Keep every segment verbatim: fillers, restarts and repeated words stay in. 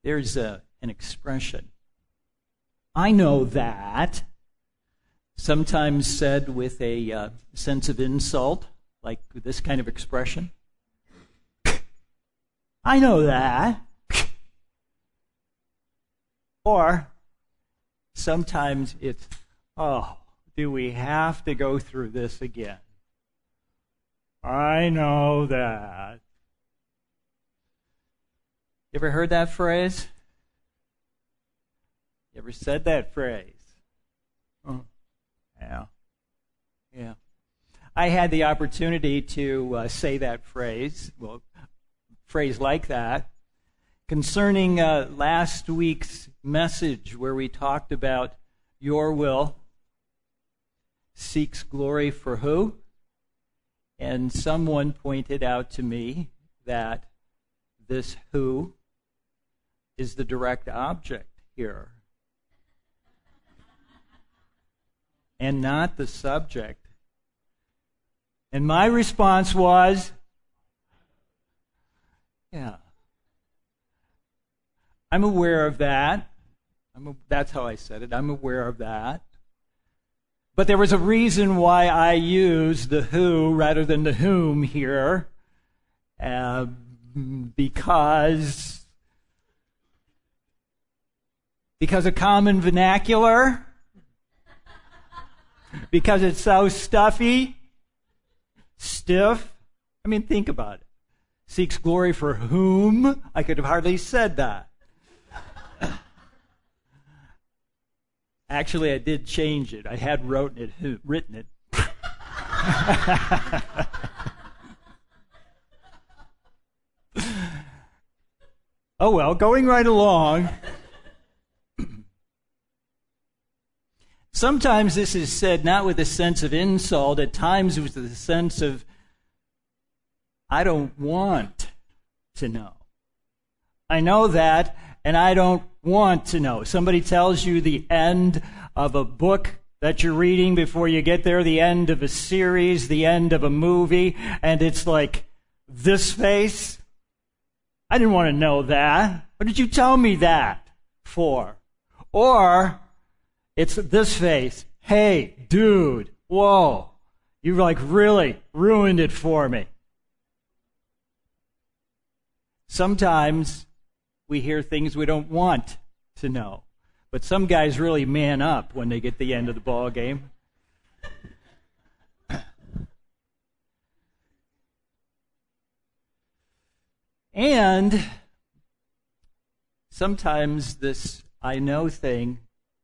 there's a, an expression. I know that, sometimes said with a uh, sense of insult, like this kind of expression. I know that. Or sometimes it's, oh, do we have to go through this again? I know that. You ever heard that phrase? You ever said that phrase? Oh, yeah. Yeah. I had the opportunity to uh, say that phrase, well, phrase like that, concerning uh, last week's message where we talked about your will seeks glory for who? And someone pointed out to me that this who is the direct object here and not the subject. And my response was, yeah, I'm aware of that. I'm a, that's how I said it. I'm aware of that. But there was a reason why I used the who rather than the whom here, uh, because because of common vernacular, because it's so stuffy, stiff. I mean, think about it. Seeks glory for whom? I could have hardly said that. Actually, I did change it. I had wrote it, written it. Oh well, going right along. Sometimes this is said not with a sense of insult, at times with a sense of, I don't want to know. I know that, and I don't want to know. Somebody tells you the end of a book that you're reading before you get there, the end of a series, the end of a movie, and it's like, this face? I didn't want to know that. What did you tell me that for? Or, it's this face. Hey, dude, whoa, you like really ruined it for me. Sometimes we hear things we don't want to know. But some guys really man up when they get the end of the ball game. And sometimes this I know thing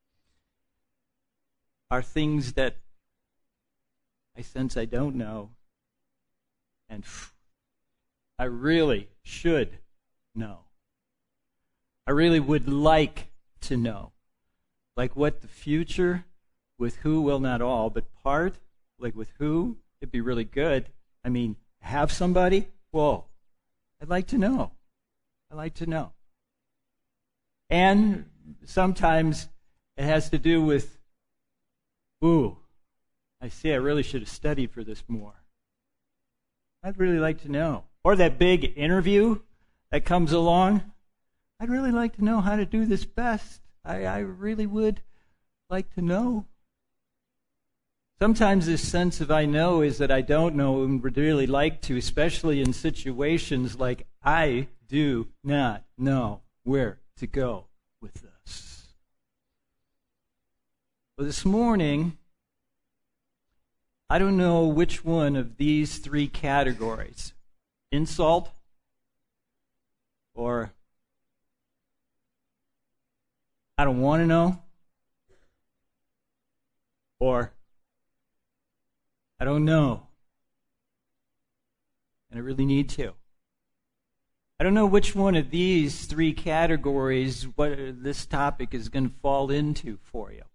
are things that I sense I don't know. And I really should know. I really would like to know. Like what the future, with who, well, not all, but part, like with who, it'd be really good. I mean, have somebody? Whoa. I'd like to know. I'd like to know. And sometimes it has to do with, ooh, I see I really should have studied for this more. I'd really like to know. Or that big interview that comes along. I'd really like to know how to do this best. I, I really would like to know. Sometimes this sense of I know is that I don't know and would really like to, especially in situations like I do not know where to go with this. Well, this morning, I don't know which one of these three categories, insult or I don't want to know, or I don't know, and I really need to. I don't know which one of these three categories what this topic is going to fall into for you.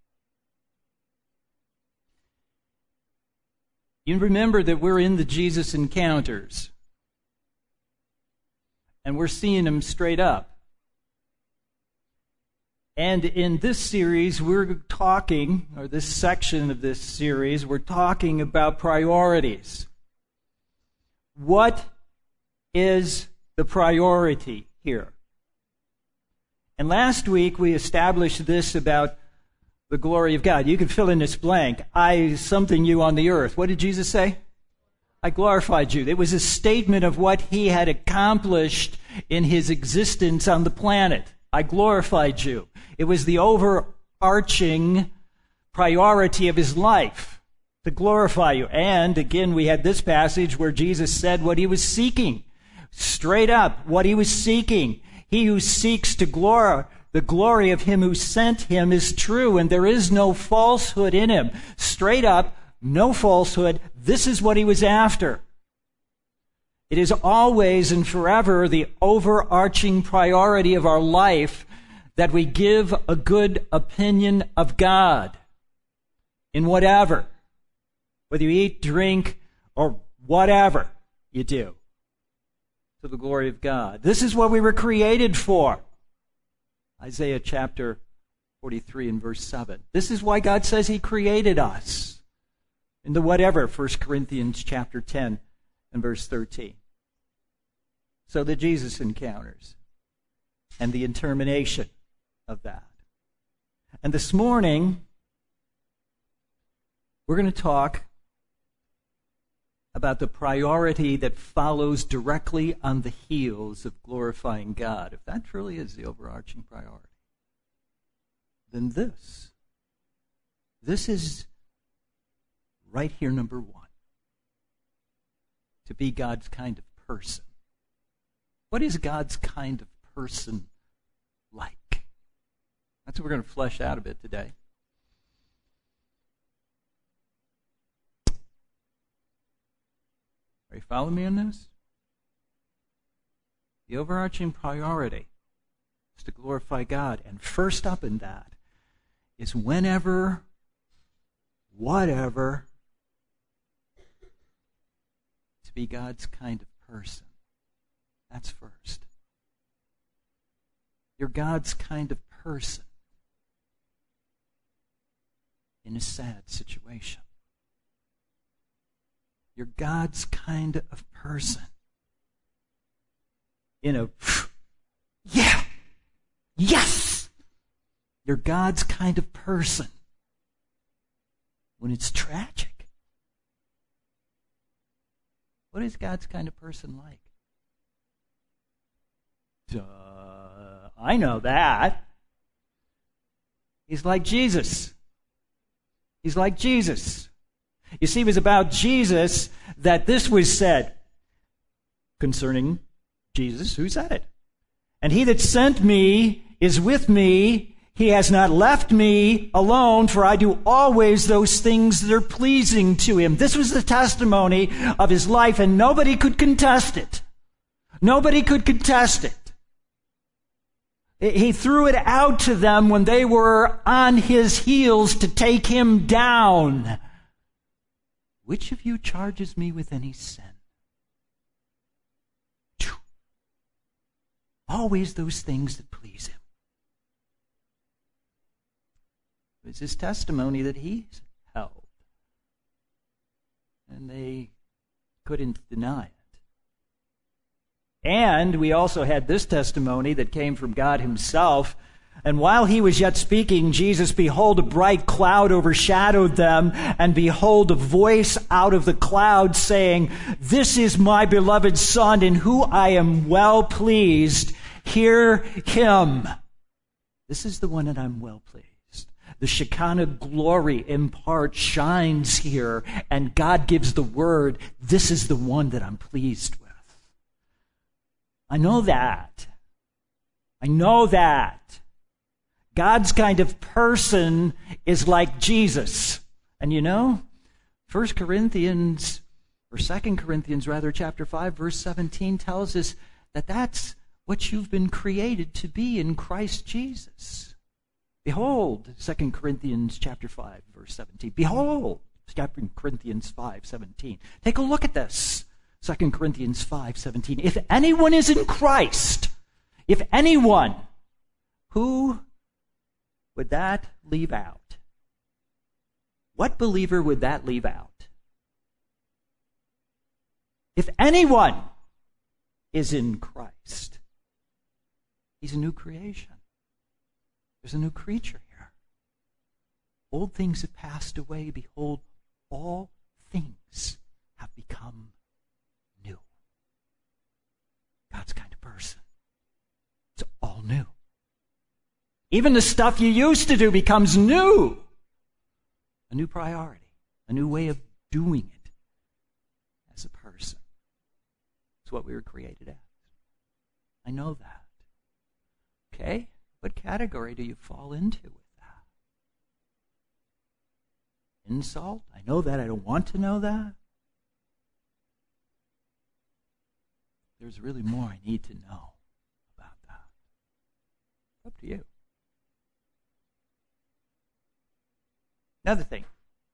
You remember that we're in the Jesus encounters, and we're seeing them straight up. And in this series, we're talking, or this section of this series, we're talking about priorities. What is the priority here? And last week we established this about the glory of God. You can fill in this blank. I something you on the earth. What did Jesus say? I glorified you. It was a statement of what he had accomplished in his existence on the planet. I glorified you. It was the overarching priority of his life to glorify you. And again, we had this passage where Jesus said what he was seeking. Straight up, what he was seeking. He who seeks to glory, the glory of him who sent him is true, and there is no falsehood in him. Straight up, no falsehood. This is what he was after. It is always and forever the overarching priority of our life that we give a good opinion of God in whatever, whether you eat, drink, or whatever you do, to the glory of God. This is what we were created for. Isaiah chapter forty-three and verse seven. This is why God says he created us. In the whatever, First Corinthians chapter ten and verse thirteen. So the Jesus encounters and the termination of that. And this morning, we're going to talk about the priority that follows directly on the heels of glorifying God. If that truly is the overarching priority, then this, this is right here, number one. To be God's kind of person. What is God's kind of person like? That's what we're going to flesh out a bit today. Are you following me on this? The overarching priority is to glorify God. And first up in that is whenever, whatever, to be God's kind of person. That's first. You're God's kind of person in a sad situation. You're God's kind of person in a, yeah, yes! You're God's kind of person when it's tragic. What is God's kind of person like? Duh, I know that. He's like Jesus. He's like Jesus. You see, it was about Jesus that this was said concerning Jesus. Who said it? And he that sent me is with me. He has not left me alone, for I do always those things that are pleasing to him. This was the testimony of his life, and nobody could contest it. Nobody could contest it. He threw it out to them when they were on his heels to take him down. Which of you charges me with any sin? Always those things that please him. It was his testimony that he held. And they couldn't deny it. And we also had this testimony that came from God himself. And while he was yet speaking, Jesus, behold, a bright cloud overshadowed them, and behold, a voice out of the cloud saying, "This is my beloved Son, in whom I am well pleased. Hear him." This is the one that I'm well pleased. The Shekinah glory in part shines here, and God gives the word, this is the one that I'm pleased with. I know that. I know that. God's kind of person is like Jesus. And you know, First Corinthians, or Second Corinthians rather, chapter five, verse seventeen tells us that that's what you've been created to be in Christ Jesus. Behold, Second Corinthians chapter five, verse seventeen. Behold, Second Corinthians five, seventeen. Take a look at this. Second Corinthians five, seventeen. If anyone is in Christ, if anyone, who would that leave out? What believer would that leave out? If anyone is in Christ, he's a new creation. There's a new creature here. Old things have passed away. Behold, all things have become new. God's kind of person. It's all new. Even the stuff you used to do becomes new. A new priority, a new way of doing it as a person. It's what we were created as. I know that. Okay? What category do you fall into with that? Insult? I know that. I don't want to know that. There's really more I need to know about that. It's up to you. Another thing.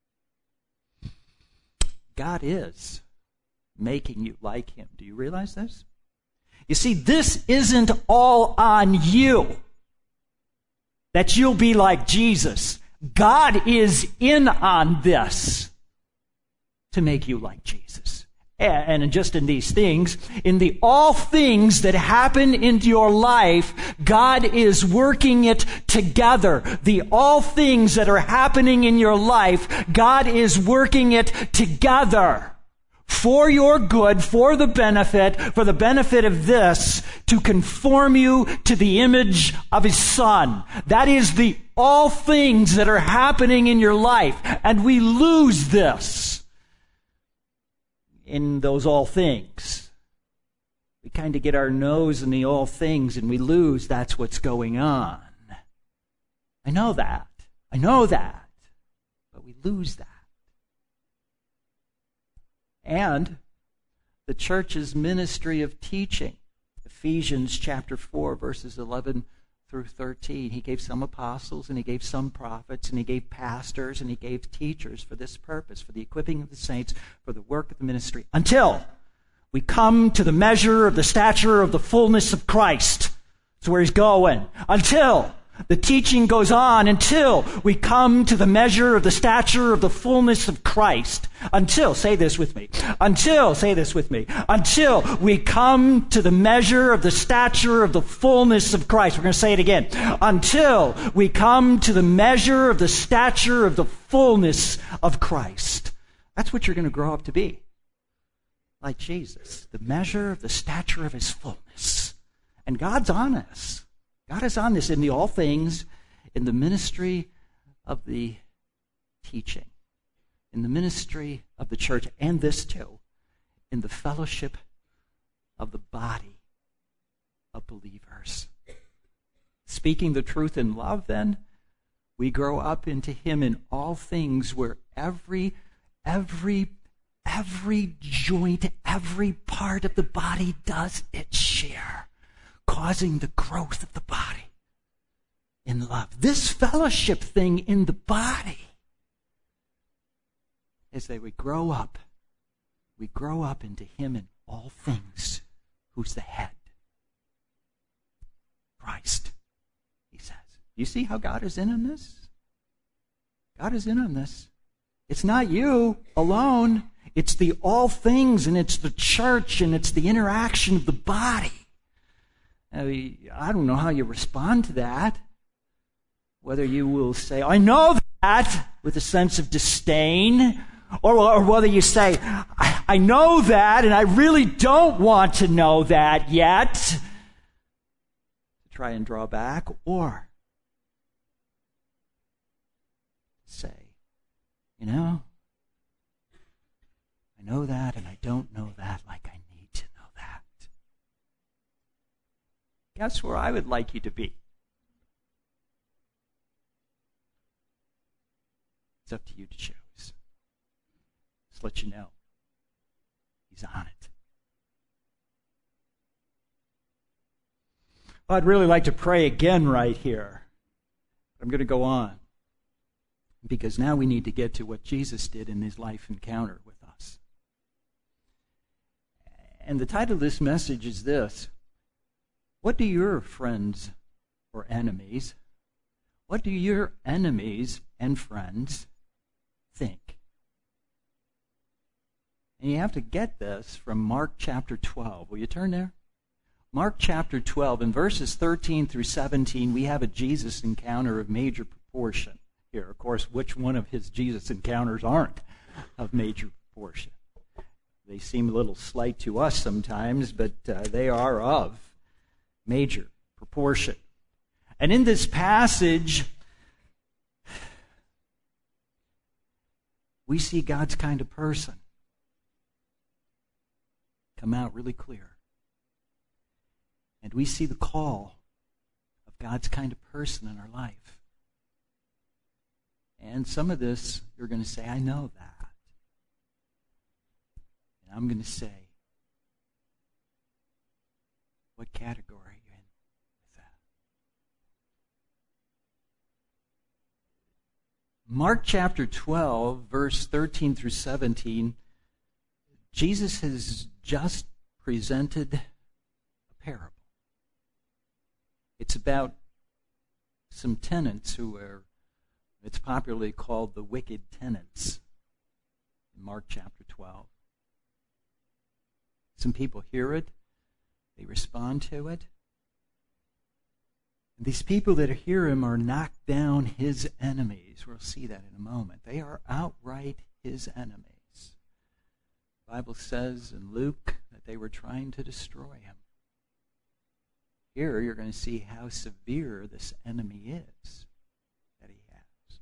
God is making you like Him. Do you realize this? You see, this isn't all on you, that you'll be like Jesus. God is in on this to make you like Jesus. And just in these things, in the all things that happen in your life, God is working it together. The all things that are happening in your life, God is working it together for your good, for the benefit, for the benefit of this, to conform you to the image of His Son. That is the all things that are happening in your life. And we lose this in those all things. We kind of get our nose in the all things and we lose that's what's going on. I know that. I know that. But we lose that. And the church's ministry of teaching. Ephesians chapter four, verses eleven through thirteen. He gave some apostles, and He gave some prophets, and He gave pastors, and He gave teachers for this purpose, for the equipping of the saints, for the work of the ministry, until we come to the measure of the stature of the fullness of Christ. That's where he's going. Until the teaching goes on, until we come to the measure of the stature of the fullness of Christ. Until, say this with me, until, say this with me, until we come to the measure of the stature of the fullness of Christ. We're going to say it again. Until we come to the measure of the stature of the fullness of Christ. That's what you're going to grow up to be. Like Jesus. The measure of the stature of His fullness. And God's on us. God is on this in the all things, in the ministry of the teaching, in the ministry of the church, and this too, in the fellowship of the body of believers. Speaking the truth in love, then, we grow up into Him in all things, where every, every, every joint, every part of the body does its share, causing the growth of the body in love. This fellowship thing in the body is that we grow up. We grow up into Him in all things, who's the head. Christ, He says. You see how God is in on this? God is in on this. It's not you alone. It's the all things, and it's the church, and it's the interaction of the body. I don't know how you respond to that. Whether you will say, I know that, with a sense of disdain, or, or whether you say, I, I know that, and I really don't want to know that yet, to try and draw back, or say, you know, I know that, and I don't know that like I need to know that. Guess where I would like you to be? It's up to you to choose. Just let you know. He's on it. Well, I'd really like to pray again right here. I'm going to go on. Because now we need to get to what Jesus did in His life encounter with us. And the title of this message is this: what do your friends or enemies, what do your enemies and friends think? And you have to get this from Mark chapter twelve. Will you turn there? Mark chapter twelve, in verses thirteen through seventeen, we have a Jesus encounter of major proportion here. Of course, which one of his Jesus encounters aren't of major proportion? They seem a little slight to us sometimes, but uh, they are of major proportion. And in this passage, we see God's kind of person come out really clear. And we see the call of God's kind of person in our life. And some of this, you're going to say, I know that. And I'm going to say, what category are you in with that? Mark chapter twelve, verse thirteen through seventeen, Jesus has just presented a parable. It's about some tenants who are, it's popularly called the wicked tenants in Mark chapter twelve. Some people hear it, they respond to it. And these people that hear him are knocked down his enemies. We'll see that in a moment. They are outright his enemies. The Bible says in Luke that they were trying to destroy him. Here you're going to see how severe this enemy is that he has.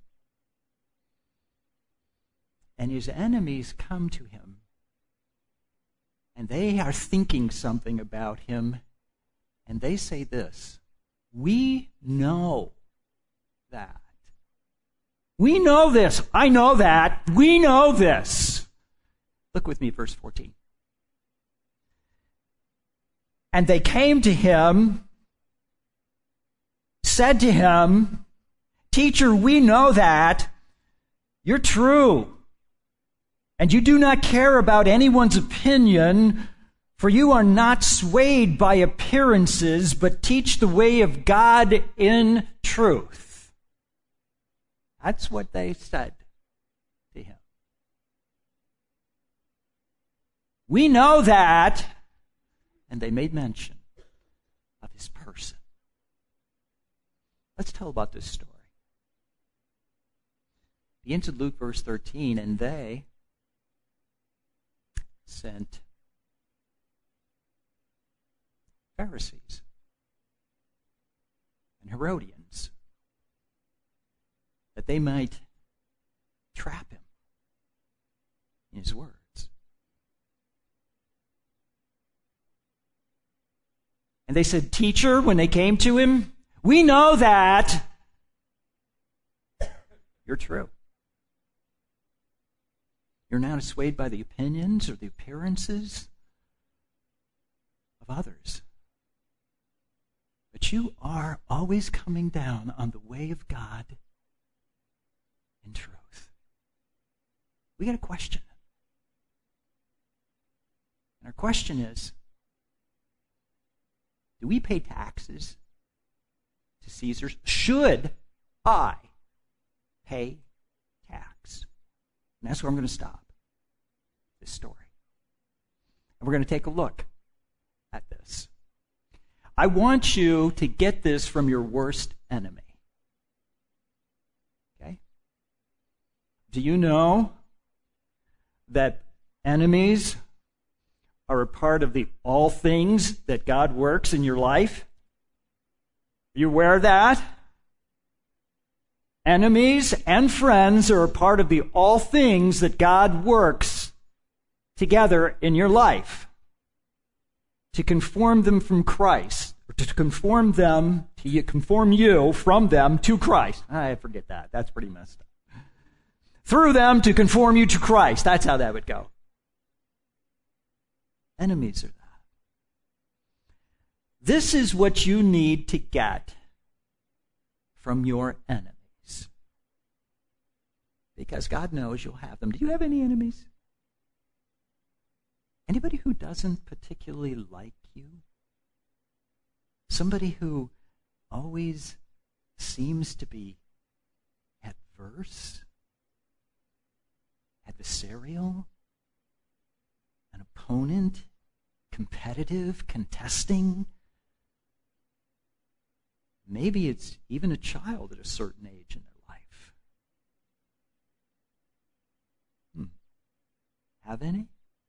And his enemies come to him, and they are thinking something about him, and they say this, we know that. We know this. I know that. We know this. Look with me, verse fourteen. And they came to him, said to him, Teacher, we know that. You're true. And you do not care about anyone's opinion, for you are not swayed by appearances, but teach the way of God in truth. That's what they said to him. We know that. And they made mention of his person. Let's tell about this story. Begins in Luke verse thirteen, and they sent Pharisees and Herodians that they might trap him in his words. And they said, Teacher, when they came to him, we know that you're true. You're not swayed by the opinions or the appearances of others. But you are always coming down on the way of God in truth. We got a question. And our question is, do we pay taxes to Caesar? Should I pay tax? And that's where I'm going to stop this story. And we're going to take a look at this. I want you to get this from your worst enemy. Okay? Do you know that enemies are a part of the all things that God works in your life? Are you aware of that? Enemies and friends are a part of the all things that God works together in your life to conform them from Christ, or to conform them, to conform you from them to Christ. I forget that. That's pretty messed up. Through them to conform you to Christ. That's how that would go. Enemies are that. This is what you need to get from your enemies. Because God knows you'll have them. Do you have any enemies? Anybody who doesn't particularly like you? Somebody who always seems to be adverse? Adversarial? An opponent? Competitive? Contesting? Maybe it's even a child at a certain age in their life. Hmm. Have any?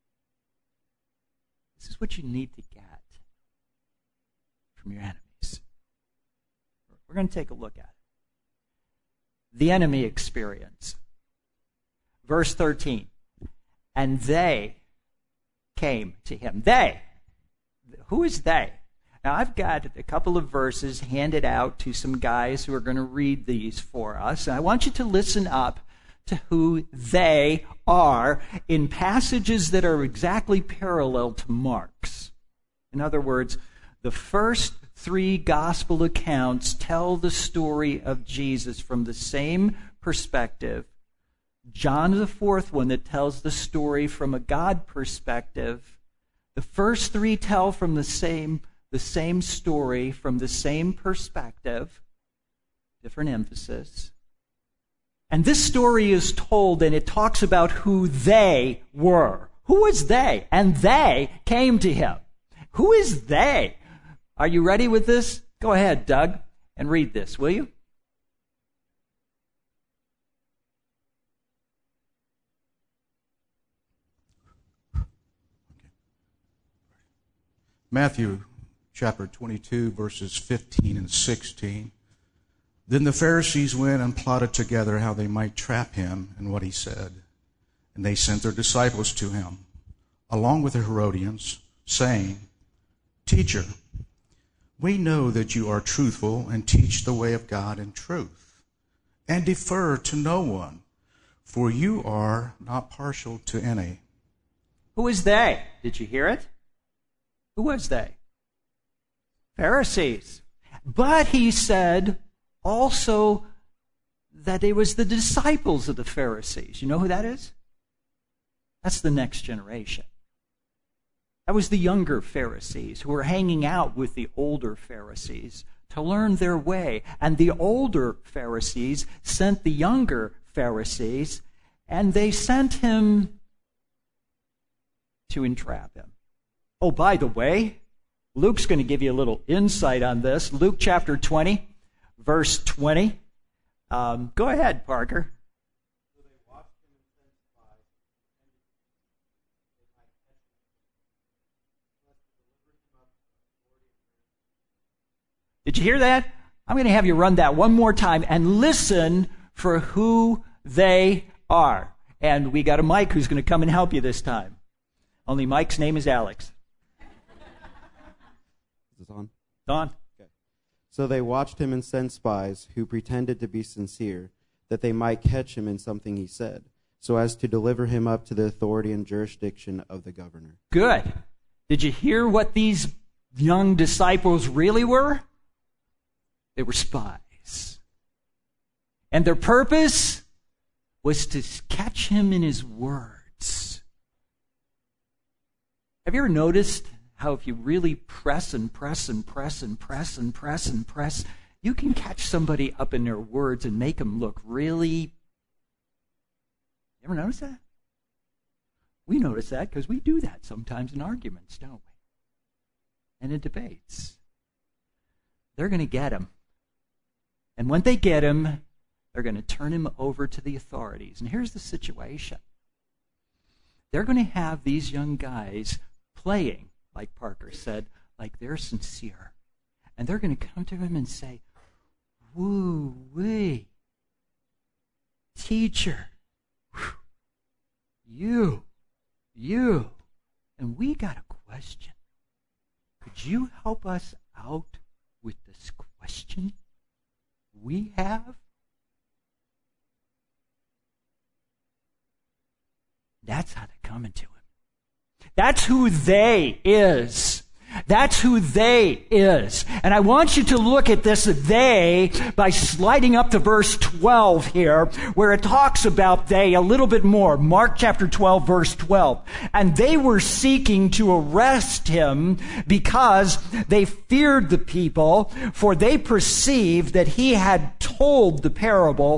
This is what you need to get from your enemies. We're going to take a look at it. The enemy experience. Verse thirteen. And they came to him. They. Who is they? Now, I've got a couple of verses handed out to some guys who are going to read these for us. And I want you to listen up to who they are in passages that are exactly parallel to Mark's. In other words, the first three gospel accounts tell the story of Jesus from the same perspective. John is the fourth one that tells the story from a God perspective. The first three tell from the same, the same story from the same perspective, different emphasis. And this story is told, and it talks about who they were. Who was they? And they came to him. Who is they? Are you ready with this? Go ahead, Doug, and read this, will you? Matthew chapter twenty-two, verses fifteen and sixteen. Then the Pharisees went and plotted together how they might trap him in what he said. And they sent their disciples to him, along with the Herodians, saying, Teacher, we know that you are truthful and teach the way of God in truth, and defer to no one, for you are not partial to any. Who is they? Did you hear it? Who was they? Pharisees. But he said also that it was the disciples of the Pharisees. You know who that is? That's the next generation. That was the younger Pharisees who were hanging out with the older Pharisees to learn their way. And the older Pharisees sent the younger Pharisees, and they sent him to entrap him. Oh, by the way, Luke's going to give you a little insight on this. Luke chapter twenty, verse twenty. Um, go ahead, Parker. Did you hear that? I'm going to have you run that one more time and listen for who they are. And we got a Mike who's going to come and help you this time. Only Mike's name is Alex. Is this on? It's on. Okay. So they watched him and sent spies who pretended to be sincere, that they might catch him in something he said, so as to deliver him up to the authority and jurisdiction of the governor. Good. Did you hear what these young disciples really were? They were spies. And their purpose was to catch him in his words. Have you ever noticed how if you really press and press and press and press and press and press, you can catch somebody up in their words and make them look really... You ever notice that? We notice that because we do that sometimes in arguments, don't we? And in debates. They're going to get him. And when they get him, they're going to turn him over to the authorities. And here's the situation. They're going to have these young guys playing, like Parker said, like they're sincere. And they're going to come to him and say, woo-wee, teacher, whew, you, you, and we got a question. Could you help us out with this question we have? That's how they're coming to him. That's who they is. That's who they is. And I want you to look at this they by sliding up to verse twelve here, where it talks about they a little bit more. Mark chapter twelve, verse twelve. And they were seeking to arrest him because they feared the people, for they perceived that he had told the parable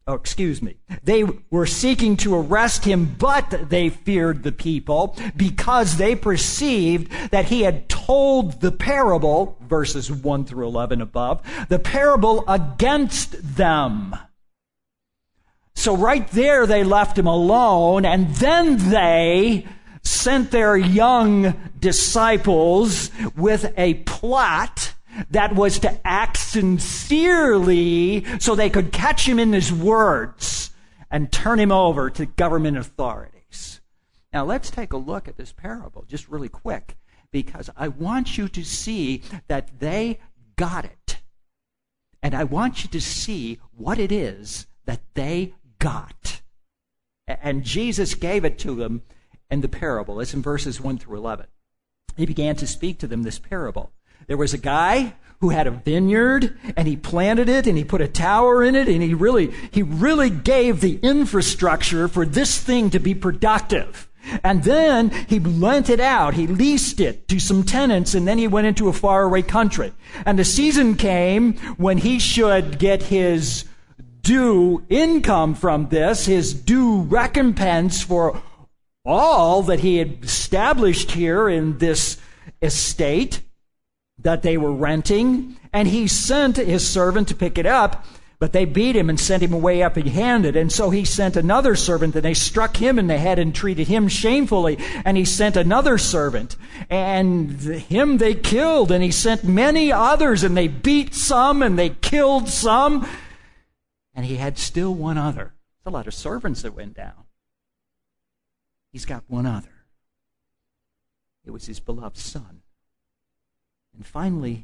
oh, excuse me, they were seeking to arrest him, but they feared the people because they perceived that he had told the parable, verses one through eleven above, the parable against them. So right there they left him alone, and then they sent their young disciples with a plot that was to act sincerely so they could catch him in his words and turn him over to government authorities. Now let's take a look at this parable just really quick, because I want you to see that they got it. And I want you to see what it is that they got. And Jesus gave it to them in the parable. It's in verses one through eleven. He began to speak to them this parable. There was a guy who had a vineyard, and he planted it, and he put a tower in it, and he really, he really gave the infrastructure for this thing to be productive. And then he lent it out. He leased it to some tenants, and then he went into a faraway country. And the season came when he should get his due income from this, his due recompense for all that he had established here in this estate that they were renting. And he sent his servant to pick it up, but they beat him and sent him away empty-handed. And so he sent another servant, and they struck him in the head and treated him shamefully. And he sent another servant, and him they killed. And he sent many others, and they beat some, and they killed some. And he had still one other. It's a lot of servants that went down. He's got one other. It was his beloved son. And finally,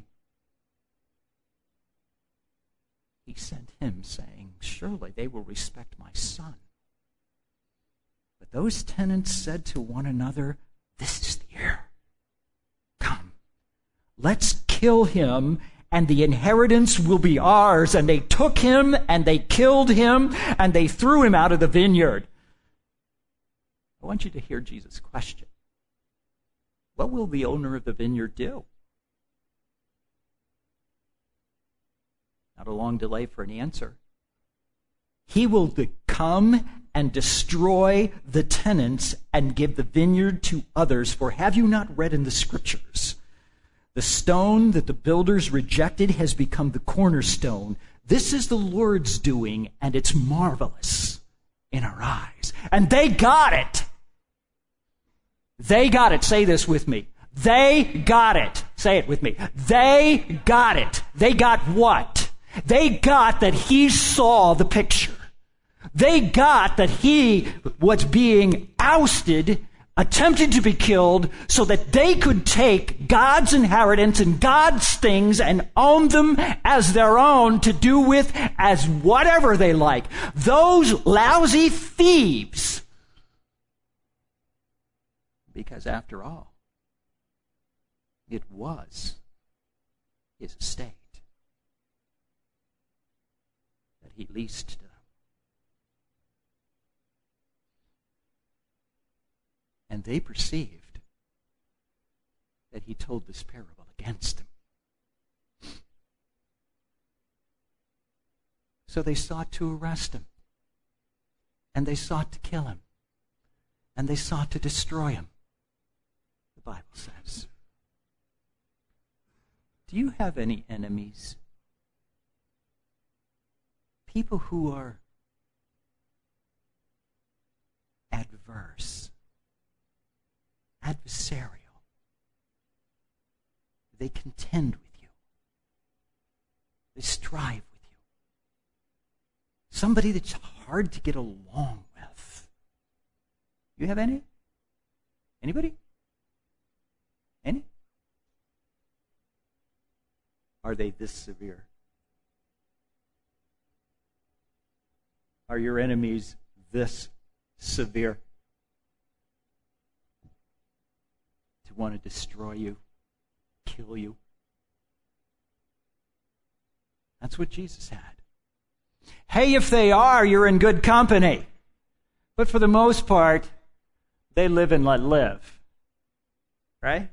he sent him, saying, surely they will respect my son. But those tenants said to one another, this is the heir. Come, let's kill him, and the inheritance will be ours. And they took him, and they killed him, and they threw him out of the vineyard. I want you to hear Jesus' question. What will the owner of the vineyard do? Not a long delay for an answer. He will come and destroy the tenants and give the vineyard to others. For have you not read in the Scriptures, the stone that the builders rejected has become the cornerstone. This is the Lord's doing, and it's marvelous in our eyes. And they got it. They got it. Say this with me. They got it. Say it with me. They got it. They got what? They got that he saw the picture. They got that he was being ousted, attempted to be killed, so that they could take God's inheritance and God's things and own them as their own to do with as whatever they like. Those lousy thieves. Because after all, it was his estate that he leased to them. And they perceived that he told this parable against them. So they sought to arrest him. And they sought to kill him. And they sought to destroy him. The Bible says. Do you have any enemies? People who are adverse, adversarial. They contend with you. They strive with you. Somebody that's hard to get along with. You have any? Anybody? Any? Are they this severe? Are your enemies this severe? To want to destroy you, kill you? That's what Jesus had. Hey, if they are, you're in good company. But for the most part, they live and let live. Right?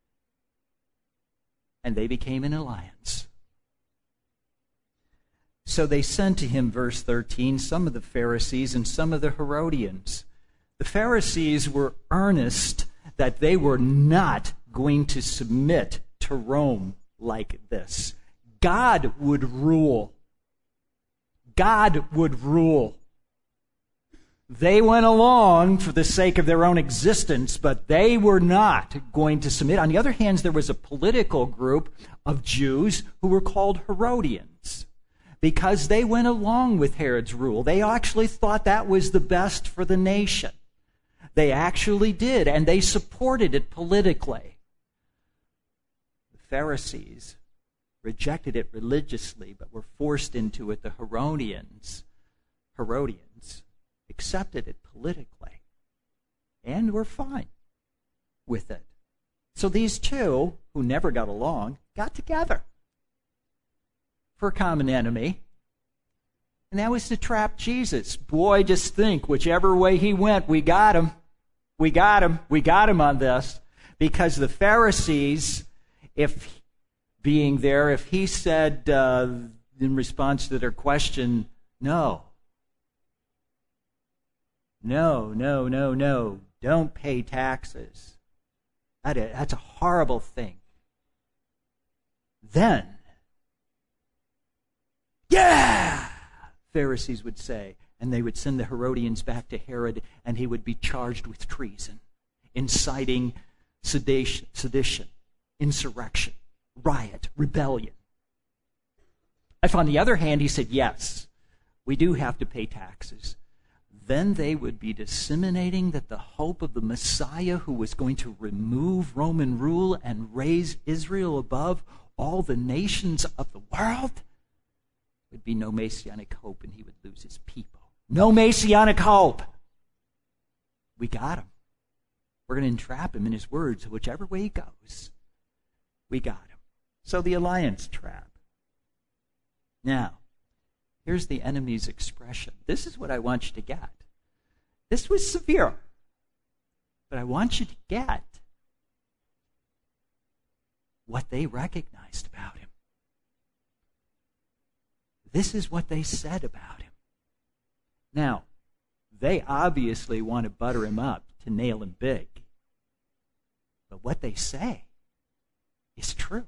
And they became an alliance. So they sent to him, verse thirteen, some of the Pharisees and some of the Herodians. The Pharisees were earnest that they were not going to submit to Rome like this. God would rule. God would rule. They went along for the sake of their own existence, but they were not going to submit. On the other hand, there was a political group of Jews who were called Herodians because they went along with Herod's rule. They actually thought that was the best for the nation. They actually did, and they supported it politically. The Pharisees rejected it religiously, but were forced into it. The Herodians, Herodians accepted it politically and were fine with it. So these two, who never got along, got together for a common enemy, and that was to trap Jesus. Boy, just think, whichever way he went, we got him. We got him. We got him on this. Because the Pharisees, if being there, if he said uh, in response to their question, no, no, no, no, no, don't pay taxes. That is, that's a horrible thing. Then, yeah, Pharisees would say, and they would send the Herodians back to Herod, and he would be charged with treason, inciting sedition, sedition, insurrection, riot, rebellion. If on the other hand he said, yes, we do have to pay taxes, then they would be disseminating that the hope of the Messiah who was going to remove Roman rule and raise Israel above all the nations of the world would be no messianic hope, and he would lose his people. No messianic hope. We got him. We're going to entrap him in his words, whichever way he goes. We got him. So the alliance trap. Now, here's the enemy's expression. This is what I want you to get. This was severe, but I want you to get what they recognized about him. This is what they said about him. Now, they obviously want to butter him up to nail him big. But what they say is true.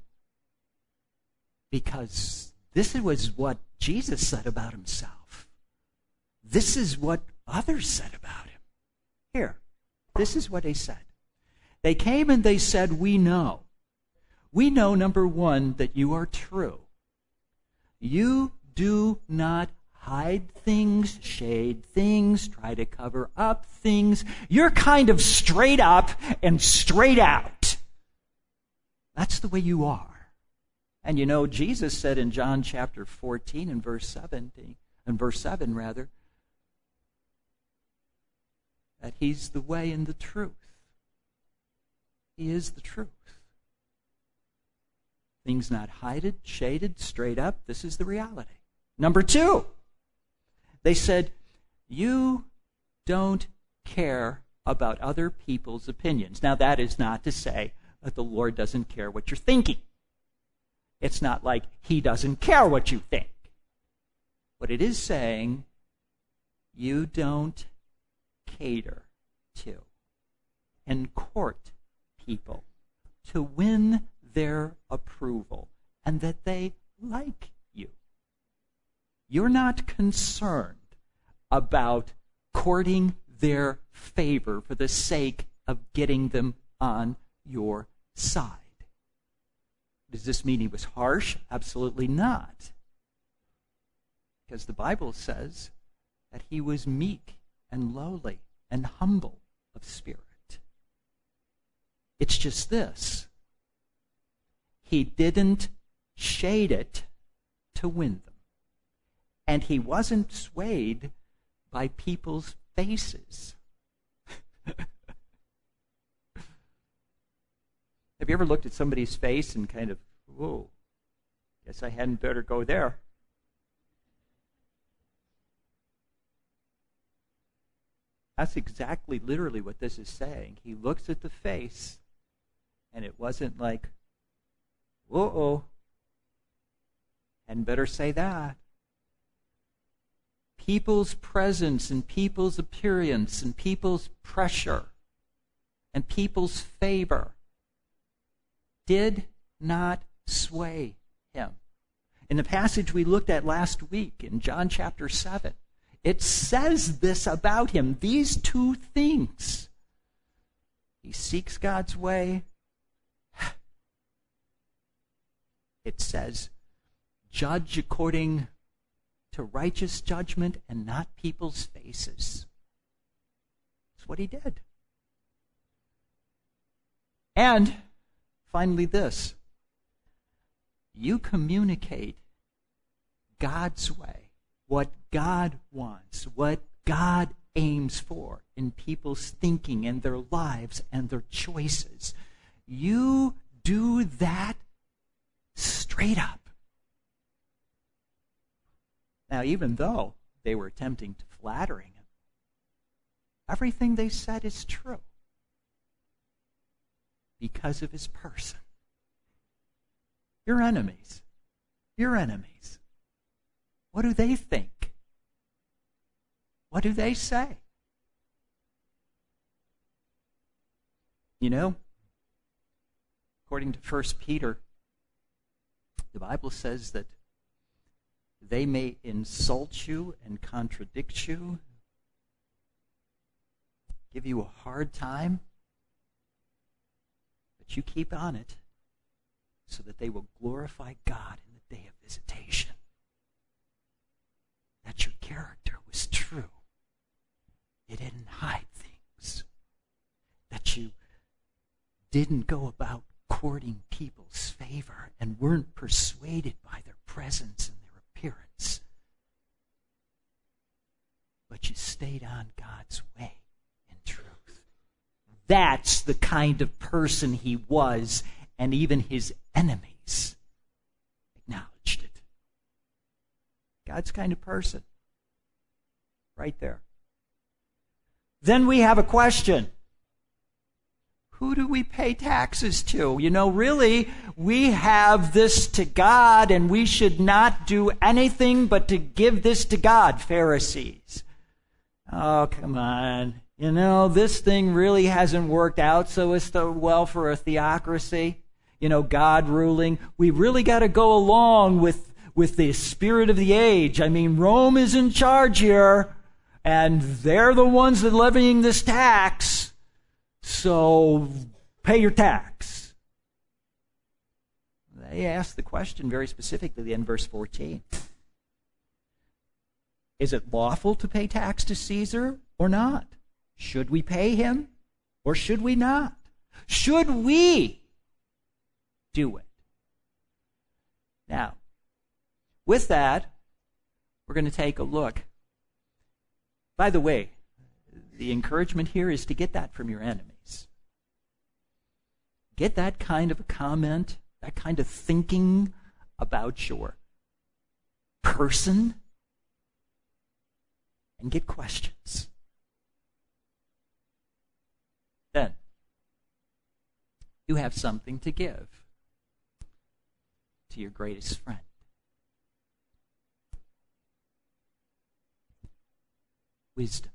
Because this was what Jesus said about himself. This is what others said about him. Here, this is what they said. They came and they said, we know. We know, number one, that you are true. You do not hide things, shade things, try to cover up things. You're kind of straight up and straight out. That's the way you are. And you know, Jesus said in John chapter fourteen and verse seventeen, and verse seven rather, that he's the way and the truth. He is the truth. Things not hided, shaded, straight up. This is the reality. Number two, they said, you don't care about other people's opinions. Now, that is not to say that the Lord doesn't care what you're thinking. It's not like he doesn't care what you think. What it is saying, you don't cater to and court people to win their approval and that they like you. You're not concerned about courting their favor for the sake of getting them on your side. Does this mean he was harsh? Absolutely not. Because the Bible says that he was meek and lowly and humble of spirit. It's just this. He didn't shade it to win them. And he wasn't swayed by people's faces. Have you ever looked at somebody's face and kind of, whoa, guess I hadn't better go there? That's exactly, literally what this is saying. He looks at the face, and it wasn't like, uh-oh, hadn't better say that. people's presence and people's appearance and people's pressure and people's favor did not sway him. In the passage we looked at last week in John chapter seven, it says this about him, these two things. He seeks God's way. It says, judge according to righteous judgment and not people's faces. That's what he did. And finally this, you communicate God's way, what God wants, what God aims for in people's thinking and their lives and their choices. You do that straight up. Now, even though they were attempting to flatter him, everything they said is true because of his person. Your enemies, your enemies, what do they think? What do they say? You know, according to First Peter, the Bible says that they may insult you and contradict you, give you a hard time, but you keep on it so that they will glorify God in the day of visitation. That your character was true. You didn't hide things. That you didn't go about courting people's favor and weren't persuaded by their presence and their appearance. But you stayed on God's way in truth. That's the kind of person he was, and even his enemies acknowledged it. God's kind of person. Right there. Then we have a question. Who do we pay taxes to? You know, really, we have this to God, and we should not do anything but to give this to God, Pharisees. Oh, come on. You know, this thing really hasn't worked out so as to well for a theocracy. You know, God ruling. We really got to go along with, with the spirit of the age. I mean, Rome is in charge here, and they're the ones that are levying this tax. So, pay your tax. They ask the question very specifically in verse fourteen. Is it lawful to pay tax to Caesar or not? Should we pay him or should we not? Should we do it? Now, with that, we're going to take a look. By the way, the encouragement here is to get that from your enemies. Get that kind of a comment, that kind of thinking about your person, and get questions. Then, you have something to give to your greatest friend. Wisdom.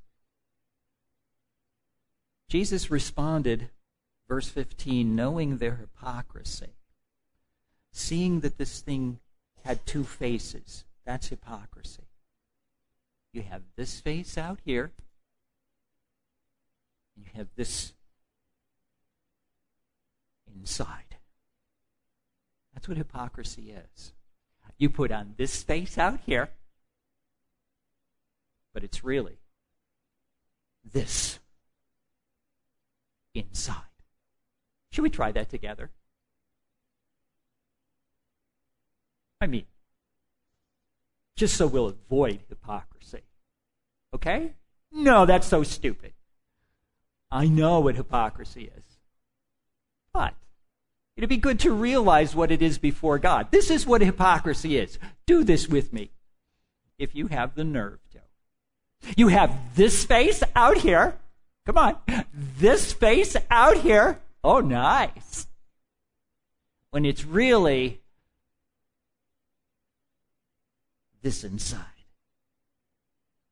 Jesus responded, verse fifteen, knowing their hypocrisy, seeing that this thing had two faces. That's hypocrisy. You have this face out here, and you have this inside. That's what hypocrisy is. You put on this face out here, but it's really this inside. Should we try that together? I mean, just so we'll avoid hypocrisy. Okay? No, that's so stupid. I know what hypocrisy is. But it'd be good to realize what it is before God. This is what hypocrisy is. Do this with me, if you have the nerve to. You have this face out here. Come on. This face out here. Oh, nice. When it's really this inside.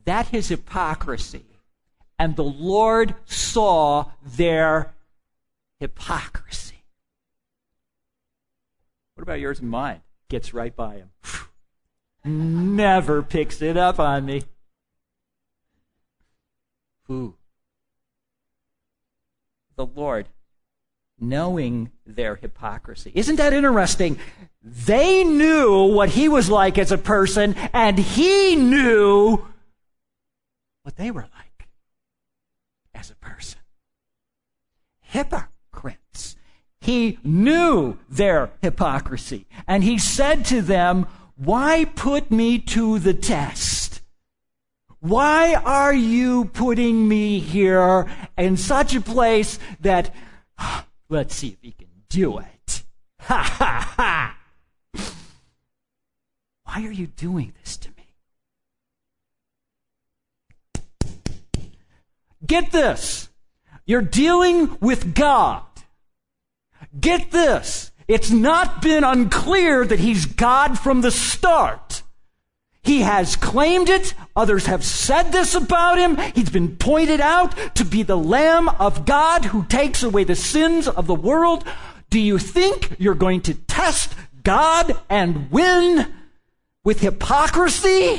that his hypocrisy, and the Lord saw their hypocrisy. What about yours and mine? Gets right by him. Never picks it up on me. Who? The Lord, knowing their hypocrisy. Isn't that interesting? They knew what he was like as a person, and he knew what they were like as a person. Hypocrites. He knew their hypocrisy, and he said to them, "Why put me to the test? Why are you putting me here in such a place that, let's see if he can do it. Ha ha ha! Why are you doing this to me?" Get this. You're dealing with God. Get this. It's not been unclear that he's God from the start. He has claimed it. Others have said this about him. He's been pointed out to be the Lamb of God who takes away the sins of the world. Do you think you're going to test God and win with hypocrisy?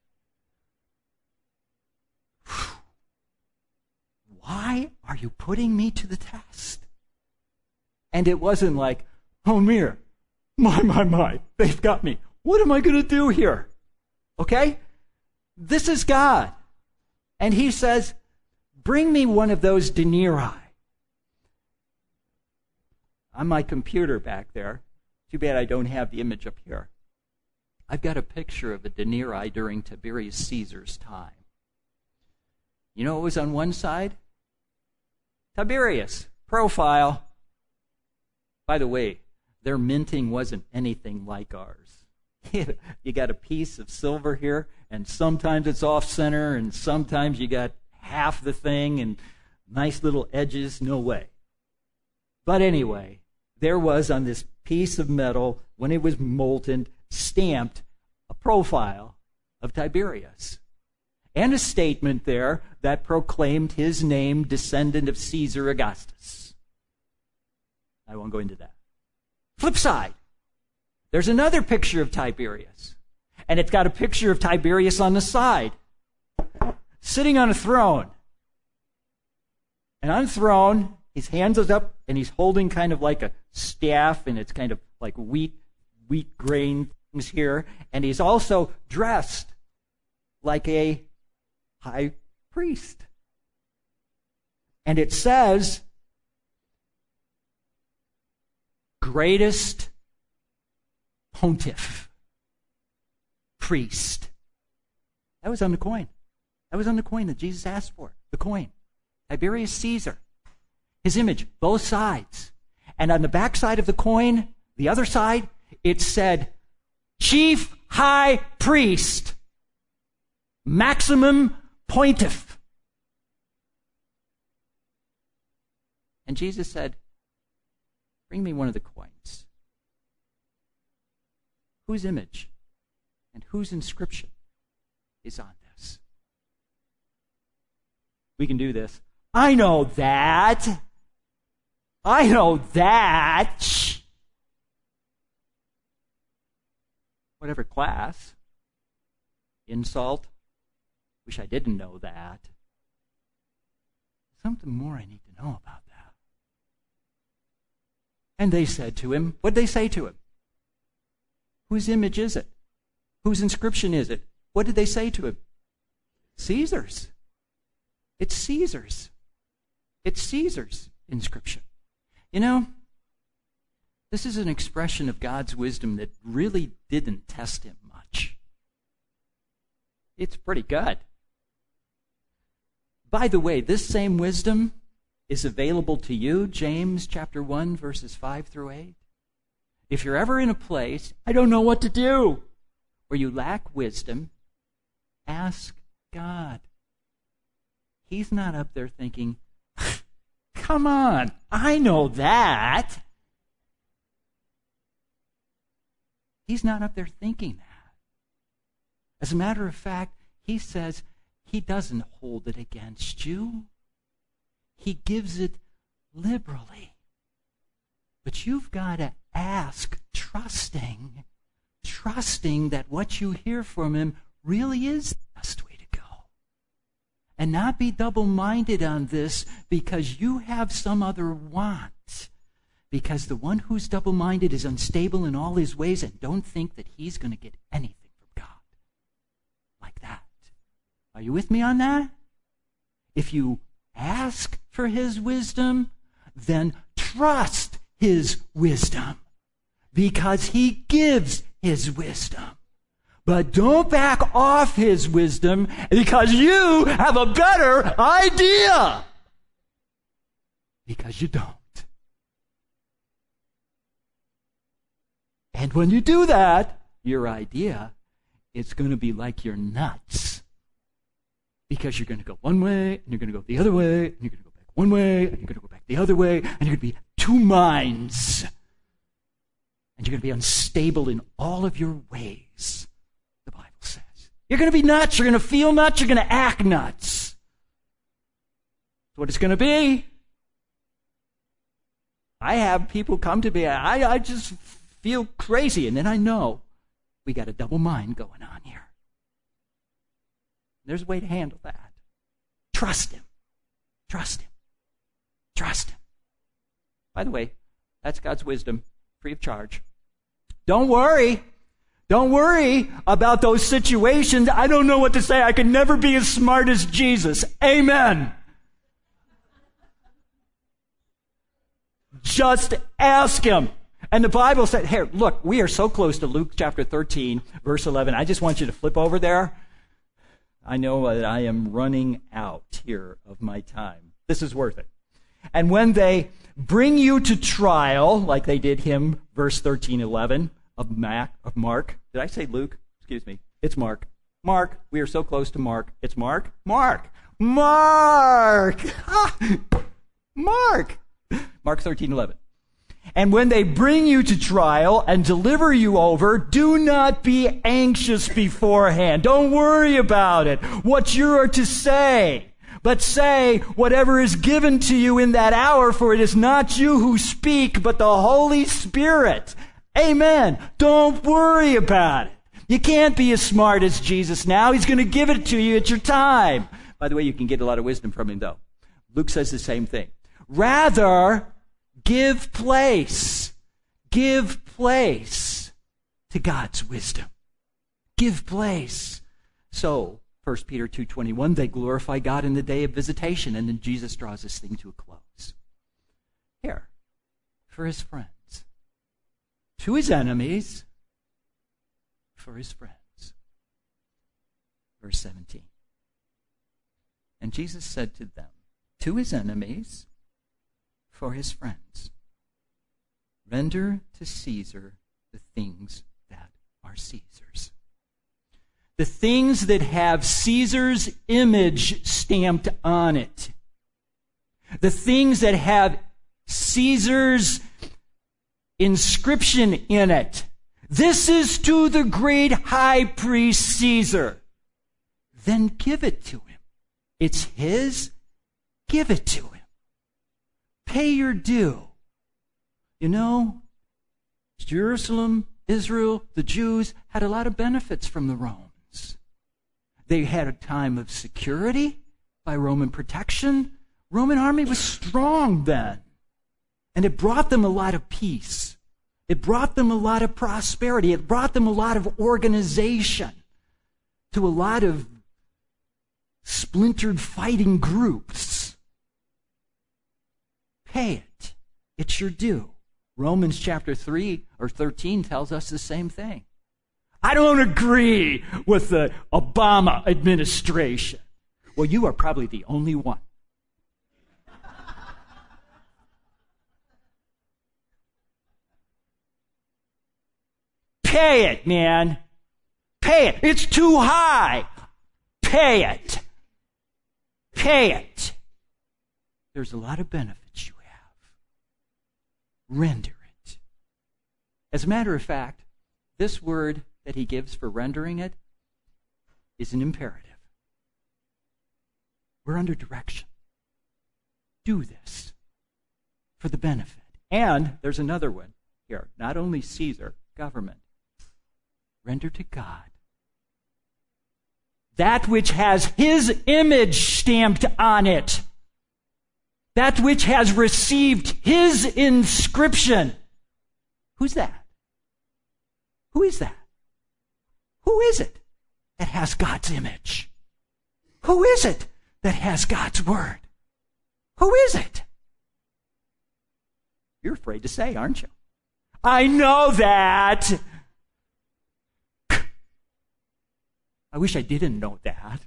Why are you putting me to the test? And it wasn't like, "Oh, Mir, my, my, my, they've got me. What am I going to do here?" Okay? This is God. And he says, "Bring me one of those denarii." On my computer back there, too bad I don't have the image up here, I've got a picture of a denarii during Tiberius Caesar's time. You know what was on one side? Tiberius, profile. By the way, their minting wasn't anything like ours. You got a piece of silver here, and sometimes it's off-center, and sometimes you got half the thing and nice little edges. No way. But anyway, there was on this piece of metal, when it was molten, stamped a profile of Tiberius. And a statement there that proclaimed his name, descendant of Caesar Augustus. I won't go into that. Flip side. There's another picture of Tiberius. And it's got a picture of Tiberius on the side, sitting on a throne. And on the throne, his hands is up, and he's holding kind of like a staff, and it's kind of like wheat, wheat grain things here. And he's also dressed like a high priest. And it says, greatest pontiff, priest. That was on the coin. That was on the coin that Jesus asked for. The coin. Tiberius Caesar. His image, both sides. And on the back side of the coin, the other side, it said, Chief High Priest, Maximum Pontiff. And Jesus said, bring me one of the coins. Whose image and whose inscription is on this? We can do this. I know that. I know that. Whatever class. Insult. Wish I didn't know that. Something more I need to know about that. And they said to him, what did they say to him? Whose image is it? Whose inscription is it? What did they say to him? Caesar's. It's Caesar's. It's Caesar's inscription. You know, this is an expression of God's wisdom that really didn't test him much. It's pretty good. By the way, this same wisdom is available to you, James chapter one, verses five through eight. If you're ever in a place, I don't know what to do, or you lack wisdom, ask God. He's not up there thinking, come on, I know that. He's not up there thinking that. As a matter of fact, he says, He doesn't hold it against you. He gives it liberally. But you've got to ask, trusting, trusting that what you hear from him really is the best way to go. And not be double-minded on this because you have some other want. Because the one who's double-minded is unstable in all his ways and don't think that he's going to get anything from God. Like that. Are you with me on that? If you ask for his wisdom, then trust his wisdom. Because he gives his wisdom. But don't back off his wisdom because you have a better idea. Because you don't. And when you do that, your idea, it's going to be like you're nuts. Because you're going to go one way, and you're going to go the other way, and you're going to go back one way, and you're going to go back the other way, and you're going to be two minds. And you're going to be unstable in all of your ways, the Bible says. You're going to be nuts, you're going to feel nuts, you're going to act nuts. That's what it's going to be. I have people come to me, I, I just feel crazy, and then I know we got a double mind going on here. There's a way to handle that. Trust him. Trust him. Trust him. By the way, that's God's wisdom, free of charge. Don't worry. Don't worry about those situations. I don't know what to say. I can never be as smart as Jesus. Amen. Just ask him. And the Bible said, here, look, we are so close to Luke chapter thirteen, verse eleven. I just want you to flip over there. I know that I am running out here of my time. This is worth it. And when they bring you to trial, like they did him, verse thirteen, eleven of, Mac, of Mark. Did I say Luke? Excuse me. It's Mark. Mark. We are so close to Mark. It's Mark. Mark. Mark. Mark. Mark thirteen, eleven. And when they bring you to trial and deliver you over, do not be anxious beforehand. Don't worry about it, what you are to say. But say whatever is given to you in that hour, for it is not you who speak, but the Holy Spirit. Amen. Don't worry about it. You can't be as smart as Jesus now. He's going to give it to you at your time. By the way, you can get a lot of wisdom from him, though. Luke says the same thing. Rather, give place. Give place to God's wisdom. Give place. So, First Peter two twenty-one, they glorify God in the day of visitation. And then Jesus draws this thing to a close. Here, for his friends. To his enemies, for his friends. Verse seventeen. And Jesus said to them, to his enemies, for his friends, render to Caesar the things that are Caesar's. The things that have Caesar's image stamped on it. The things that have Caesar's inscription in it. This is to the great high priest Caesar. Then give it to him. It's his. Give it to him. Pay your due. You know, Jerusalem, Israel, the Jews had a lot of benefits from the Romans. They had a time of security by Roman protection. Roman army was strong then. And it brought them a lot of peace. It brought them a lot of prosperity. It brought them a lot of organization to a lot of splintered fighting groups. Pay it. It's your due. Romans chapter three or thirteen tells us the same thing. I don't agree with the Obama administration. Well, you are probably the only one. Pay it, man. Pay it. It's too high. Pay it. Pay it. There's a lot of benefits you have. Render it. As a matter of fact, this word that he gives for rendering it is an imperative. We're under direction. Do this for the benefit. And there's another one here. Not only Caesar, government. Render to God that which has his image stamped on it. That which has received his inscription. Who's that? Who is that? Who is it that has God's image? Who is it that has God's word? Who is it? You're afraid to say, aren't you? I know that. I wish I didn't know that.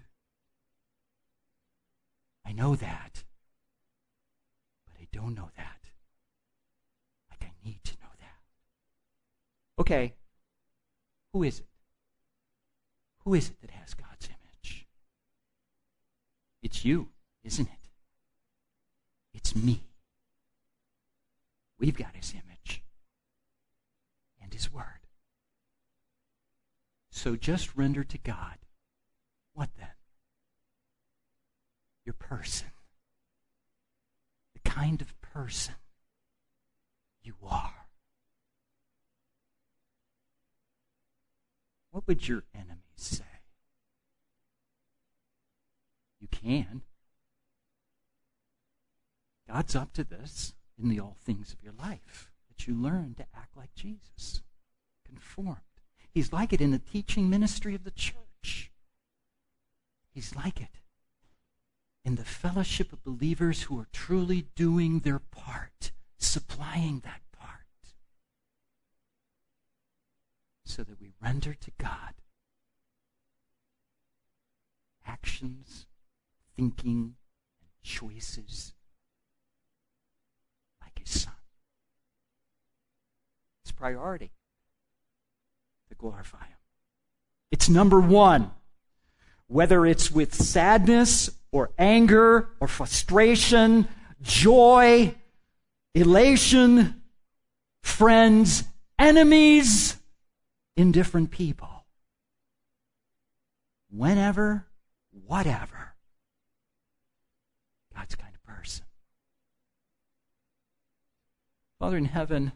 I know that. But I don't know that. Like I need to know that. Okay. Who is it? Who is it that has God's image? It's you, isn't it? It's me. We've got his image and his word. So just render to God. What then? Your person. The kind of person you are. What would your enemies say? You can. God's up to this in the all things of your life, that you learn to act like Jesus, conformed. He's like it in the teaching ministry of the church. He's like it in the fellowship of believers who are truly doing their part, supplying that part, so that we render to God actions, thinking, and choices like his Son. It's priority to glorify him. It's number one. Whether it's with sadness or anger or frustration, joy, elation, friends, enemies, indifferent people. Whenever, whatever. God's kind of person. Father in heaven,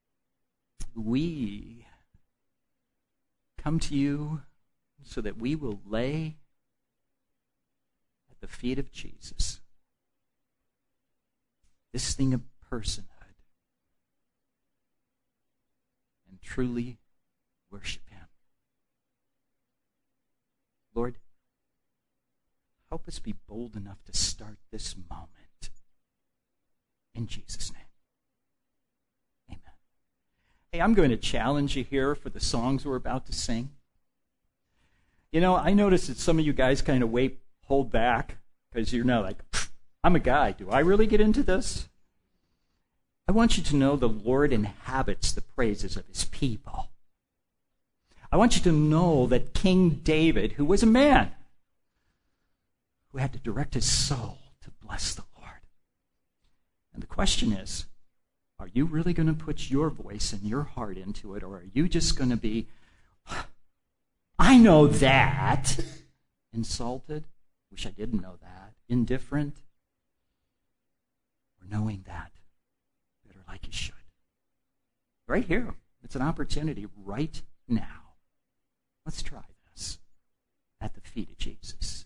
we come to you so that we will lay at the feet of Jesus this thing of personhood and truly worship him. Lord, help us be bold enough to start this moment. In Jesus' name. Amen. Hey, I'm going to challenge you here for the songs we're about to sing. You know, I noticed that some of you guys kind of wait, hold back, because you're now like, I'm a guy. Do I really get into this? I want you to know the Lord inhabits the praises of his people. I want you to know that King David, who was a man, who had to direct his soul to bless the Lord. And the question is, are you really going to put your voice and your heart into it, or are you just going to be, I know that, insulted, wish I didn't know that, indifferent, or knowing that, better like you should? Right here. It's an opportunity right now. Let's try this at the feet of Jesus.